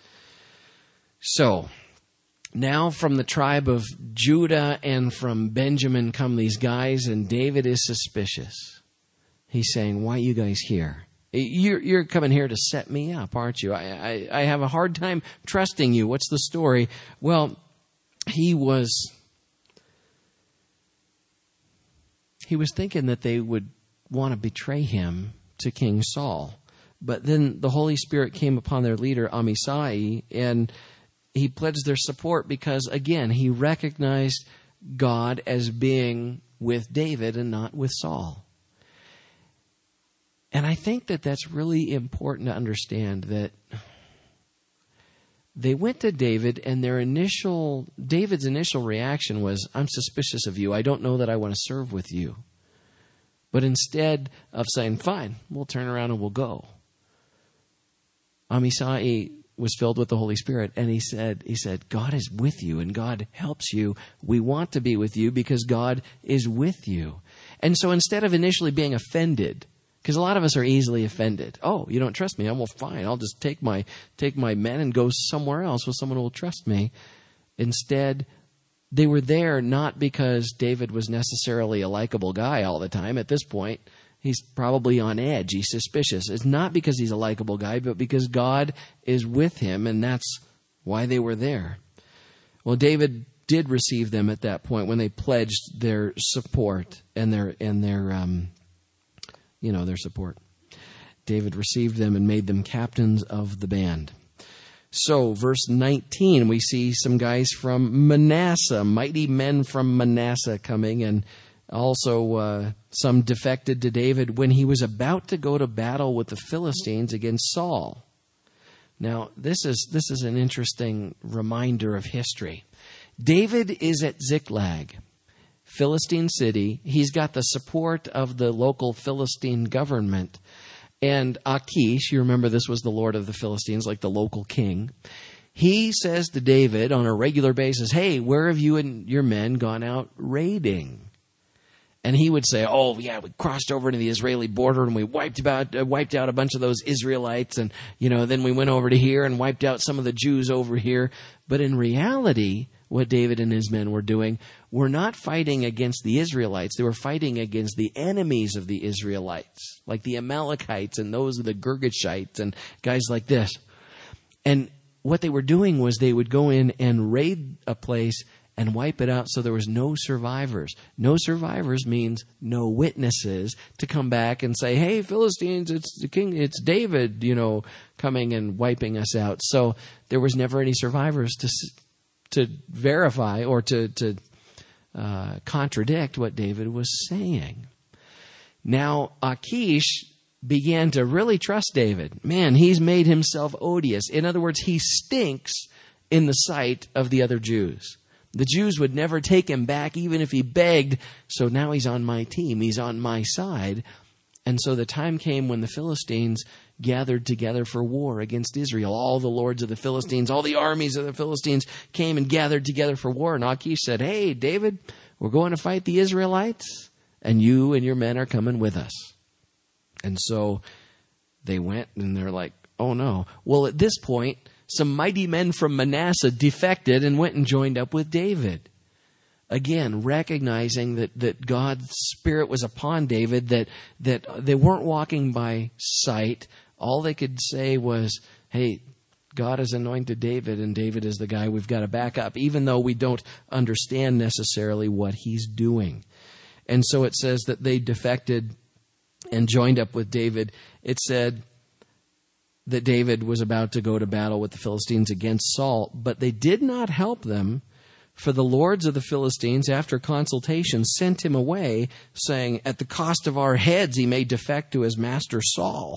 So, now from the tribe of Judah and from Benjamin come these guys, and David is suspicious. He's saying, "Why are you guys here? You're, you're coming here to set me up, aren't you? I, I, I have a hard time trusting you. What's the story?" Well, he was he was thinking that they would want to betray him to King Saul. But then the Holy Spirit came upon their leader, Amasai, and he pledged their support because, again, he recognized God as being with David and not with Saul. And I think that that's really important to understand, that they went to David, and their initial, David's initial reaction was, I'm suspicious of you. I don't know that I want to serve with you. But instead of saying, fine, we'll turn around and we'll go, Amasai was filled with the Holy Spirit, and he said, he said, God is with you, and God helps you. We want to be with you because God is with you. And so instead of initially being offended, because a lot of us are easily offended. Oh, you don't trust me? Oh, well, fine. I'll just take my take my men and go somewhere else with someone who will trust me. Instead, they were there not because David was necessarily a likable guy all the time. At this point, he's probably on edge. He's suspicious. It's not because he's a likable guy, but because God is with him, and that's why they were there. Well, David did receive them at that point when they pledged their support and their and their um, you know, their support. David received them and made them captains of the band. So, verse nineteen, we see some guys from Manasseh, mighty men from Manasseh coming, and also uh, some defected to David when he was about to go to battle with the Philistines against Saul. Now, this is this is an interesting reminder of history. David is at Ziklag, Philistine city. He's got the support of the local Philistine government. And Achish, you remember this was the lord of the Philistines, like the local king. He says to David on a regular basis, hey, where have you and your men gone out raiding? And he would say, oh, yeah, we crossed over to the Israeli border and we wiped about, uh, wiped out a bunch of those Israelites. And, you know, then we went over to here and wiped out some of the Jews over here. But in reality, what David and his men were doing were not fighting against the Israelites. They were fighting against the enemies of the Israelites, like the Amalekites and those of the Girgashites and guys like this. And what they were doing was they would go in and raid a place and wipe it out so there was no survivors. No survivors means no witnesses to come back and say, hey, Philistines, it's the king, it's David, you know, coming and wiping us out. So there was never any survivors to to verify or to, to uh, contradict what David was saying. Now, Achish began to really trust David. Man, he's made himself odious. In other words, he stinks in the sight of the other Jews. The Jews would never take him back even if he begged. So now he's on my team. He's on my side. And so the time came when the Philistines gathered together for war against Israel. All the lords of the Philistines, all the armies of the Philistines came and gathered together for war. And Achish said, hey, David, we're going to fight the Israelites, and you and your men are coming with us. And so they went, and they're like, oh no. Well, at this point, some mighty men from Manasseh defected and went and joined up with David. Again, recognizing that, that God's Spirit was upon David, that, that they weren't walking by sight. All they could say was, hey, God has anointed David, and David is the guy we've got to back up, even though we don't understand necessarily what he's doing. And so it says that they defected and joined up with David. It said that David was about to go to battle with the Philistines against Saul, but they did not help them, for the lords of the Philistines, after consultation, sent him away, saying, at the cost of our heads he may defect to his master Saul.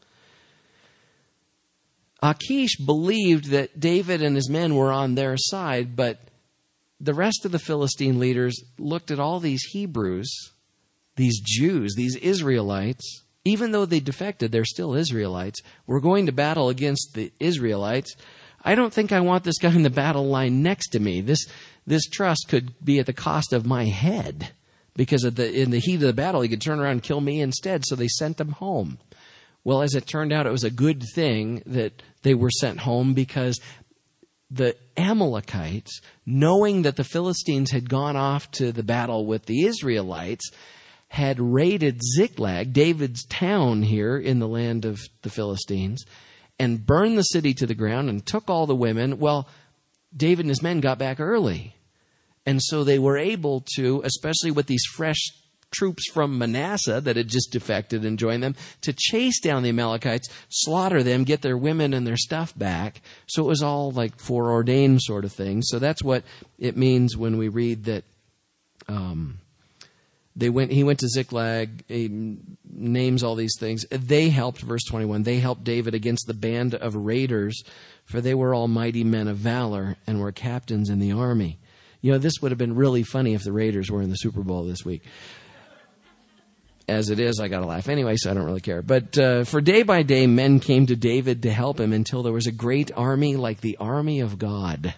Achish believed that David and his men were on their side, but the rest of the Philistine leaders looked at all these Hebrews, these Jews, these Israelites. Even though they defected, they're still Israelites. We're going to battle against the Israelites. I don't think I want this guy in the battle line next to me. This this trust could be at the cost of my head, because of the, in the heat of the battle, he could turn around and kill me instead. So they sent him home. Well, as it turned out, it was a good thing that they were sent home, because the Amalekites, knowing that the Philistines had gone off to the battle with the Israelites, had raided Ziklag, David's town here in the land of the Philistines, and burned the city to the ground and took all the women. Well, David and his men got back early. And so they were able to, especially with these fresh troops from Manasseh that had just defected and joined them, to chase down the Amalekites, slaughter them, get their women and their stuff back. So it was all like foreordained sort of thing. So that's what it means when we read that um, They went. He went to Ziklag. He names all these things. They helped, verse twenty-one, they helped David against the band of raiders, for they were all mighty men of valor and were captains in the army. You know, this would have been really funny if the Raiders were in the Super Bowl this week. As it is, I got to laugh anyway, so I don't really care. But uh, for day by day, men came to David to help him until there was a great army like the army of God.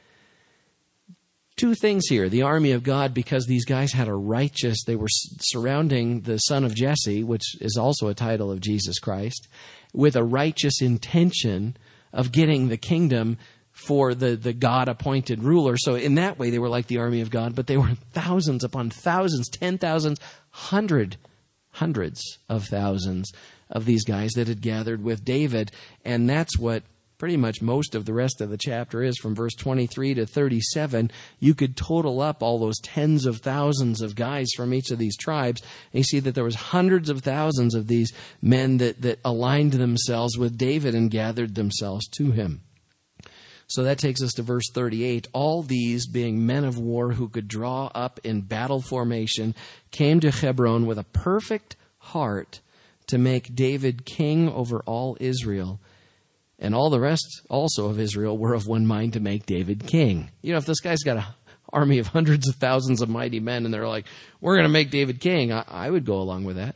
Two things here. The army of God, because these guys had a righteous, they were surrounding the son of Jesse, which is also a title of Jesus Christ, with a righteous intention of getting the kingdom for the, the God-appointed ruler. So in that way, they were like the army of God, but they were thousands upon thousands, ten thousands, hundred, hundreds of thousands of these guys that had gathered with David. And that's what pretty much most of the rest of the chapter is, from verse twenty-three to thirty-seven. You could total up all those tens of thousands of guys from each of these tribes, and you see that there was hundreds of thousands of these men that, that aligned themselves with David and gathered themselves to him. So that takes us to verse thirty-eight. All these, being men of war who could draw up in battle formation, came to Hebron with a perfect heart to make David king over all Israel. And all the rest also of Israel were of one mind to make David king. You know, if this guy's got an army of hundreds of thousands of mighty men and they're like, we're going to make David king, I, I would go along with that.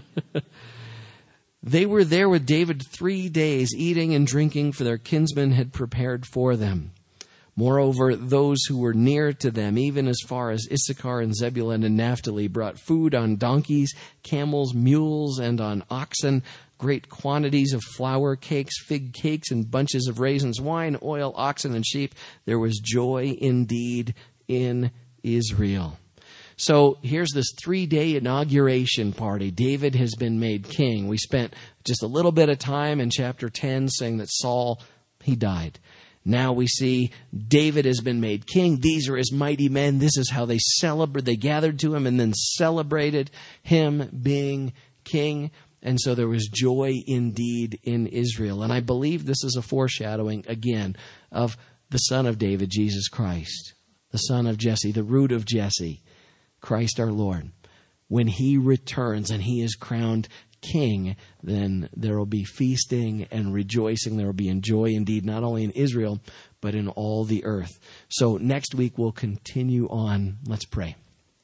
They were there with David three days, eating and drinking, for their kinsmen had prepared for them. Moreover, those who were near to them, even as far as Issachar and Zebulun and Naphtali, brought food on donkeys, camels, mules, and on oxen, great quantities of flour, cakes, fig cakes, and bunches of raisins, wine, oil, oxen, and sheep. There was joy indeed in Israel. So here's this three-day inauguration party. David has been made king. We spent just a little bit of time in chapter ten saying that Saul, he died. Now we see David has been made king. These are his mighty men. This is how they celebrate. They gathered to him and then celebrated him being king. And so there was joy indeed in Israel. And I believe this is a foreshadowing, again, of the son of David, Jesus Christ, the son of Jesse, the root of Jesse, Christ our Lord. When he returns and he is crowned king, then there will be feasting and rejoicing. There will be joy indeed, not only in Israel, but in all the earth. So next week we'll continue on. Let's pray.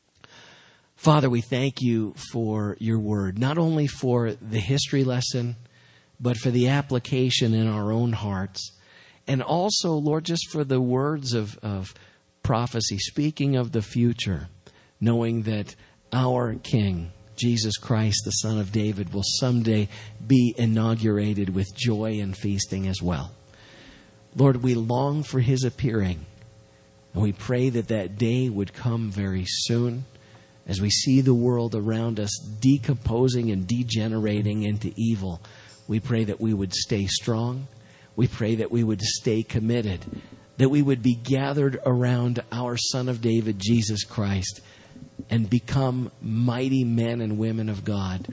Father, we thank you for your word, not only for the history lesson, but for the application in our own hearts. And also, Lord, just for the words of, of prophecy, speaking of the future, knowing that our King, Jesus Christ, the Son of David, will someday be inaugurated with joy and feasting as well. Lord, we long for his appearing, and we pray that that day would come very soon. As we see the world around us decomposing and degenerating into evil, we pray that we would stay strong. We pray that we would stay committed, that we would be gathered around our Son of David, Jesus Christ, and become mighty men and women of God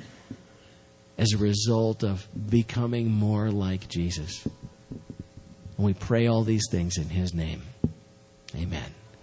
as a result of becoming more like Jesus. And we pray all these things in his name. Amen.